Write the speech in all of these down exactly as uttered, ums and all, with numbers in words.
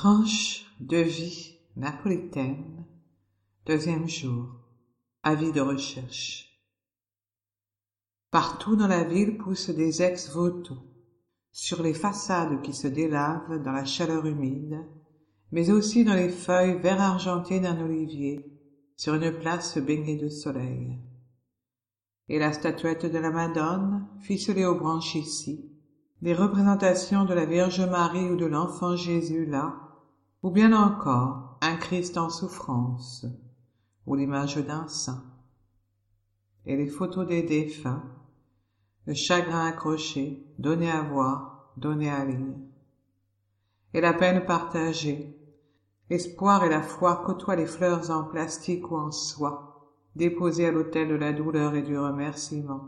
Tranche de vie napolitaine, deuxième jour, avis de recherche. Partout dans la ville poussent des ex-voto, sur les façades qui se délavent dans la chaleur humide, mais aussi dans les feuilles vert argentées d'un olivier, sur une place baignée de soleil. Et la statuette de la Madone, ficelée aux branches ici, des représentations de la Vierge Marie ou de l'Enfant Jésus là, ou bien encore un Christ en souffrance, ou l'image d'un saint. Et les photos des défunts, le chagrin accroché, donné à voir, donné à lire. Et la peine partagée, l'espoir et la foi côtoient les fleurs en plastique ou en soie, déposées à l'autel de la douleur et du remerciement.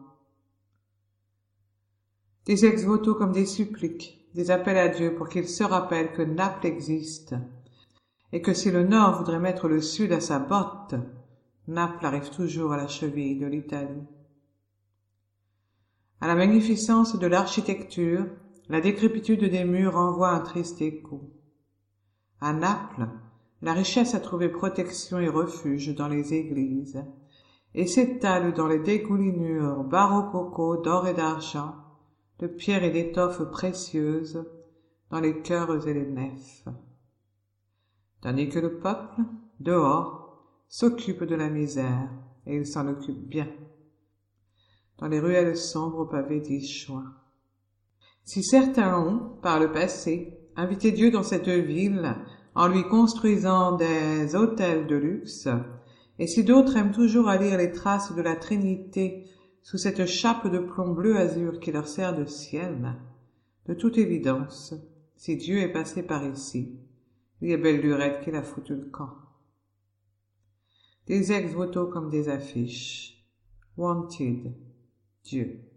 Des ex-voto comme des suppliques, des appels à Dieu pour qu'il se rappelle que Naples existe, et que si le Nord voudrait mettre le Sud à sa botte, Naples arrive toujours à la cheville de l'Italie. À la magnificence de l'architecture, la décrépitude des murs envoie un triste écho. À Naples, la richesse a trouvé protection et refuge dans les églises, et s'étale dans les dégoulinures barococo d'or et d'argent, de pierres et d'étoffes précieuses, dans les chœurs et les nefs. Tandis que le peuple, dehors, s'occupe de la misère, et il s'en occupe bien, dans les ruelles sombres pavées d'Ichoin. Si certains ont, par le passé, invité Dieu dans cette ville en lui construisant des hôtels de luxe, et si d'autres aiment toujours à lire les traces de la Trinité sous cette chape de plomb bleu azur qui leur sert de ciel, de toute évidence, si Dieu est passé par ici, il y a belle lurette qu'il a foutu le camp. Des ex-voto comme des affiches. Wanted, Dieu.